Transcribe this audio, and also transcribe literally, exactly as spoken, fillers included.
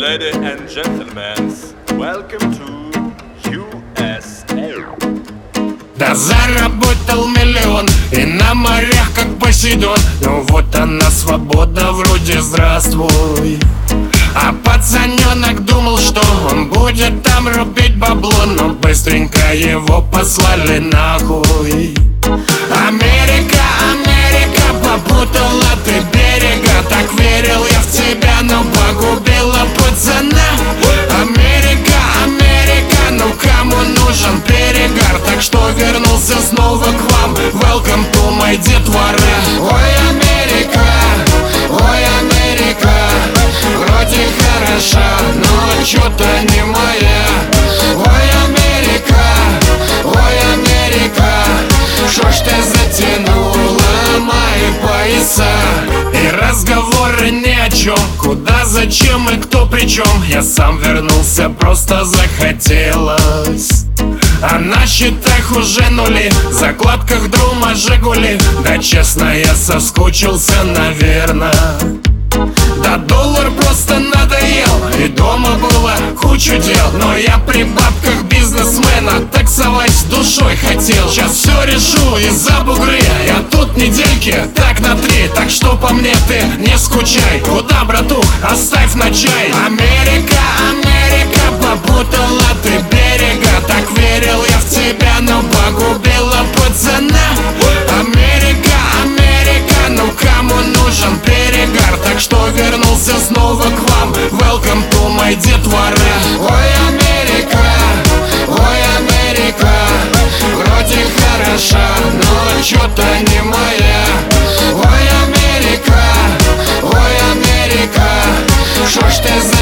Ladies and gentlemen, welcome to ю эс эй. Да заработал миллион и на морях как Посейдон. Ну вот она свобода вроде здравствуй. А пацаненок думал, что он будет там рубить бабло, но быстренько его послали нахуй. Америка, Америка, попутала ты берега. Так верил я в тебя, но погубила пацана. Америка, Америка, ну кому нужен перегар? Так что вернулся снова к вам. Welcome to my детвора. Ой, Америка, ой, Америка, вроде хороша, но чё-то не моя. Ой, Америка, ой, Америка, шо ж ты затянула мои пояса? И разговоры ни о чем, куда, зачем и кто при чем. Я сам вернулся, просто захотелось. А на счетах уже нули, в закладках друма Жигули. Да честно, я соскучился, наверно. Да доллар просто надоел, и дома было кучу дел. Но я при бабках бизнесмена таксовать с душой хотел. Сейчас все решу из-за бугры, я тут недельки так на три. Так что по мне ты не скучай. Куда, братух, оставь на чай. Америка, Америка, попутала ты берега. Так верил я в тебя, но погубила пацана. Америка, Америка, ну кому нужен перегар? Так что вернулся снова к вам. Welcome to my детвора. Ой, Америка, ой, Америка, вроде хороша, но чё-то не моя. Ой, Америка, ой, Америка, шо ж ты за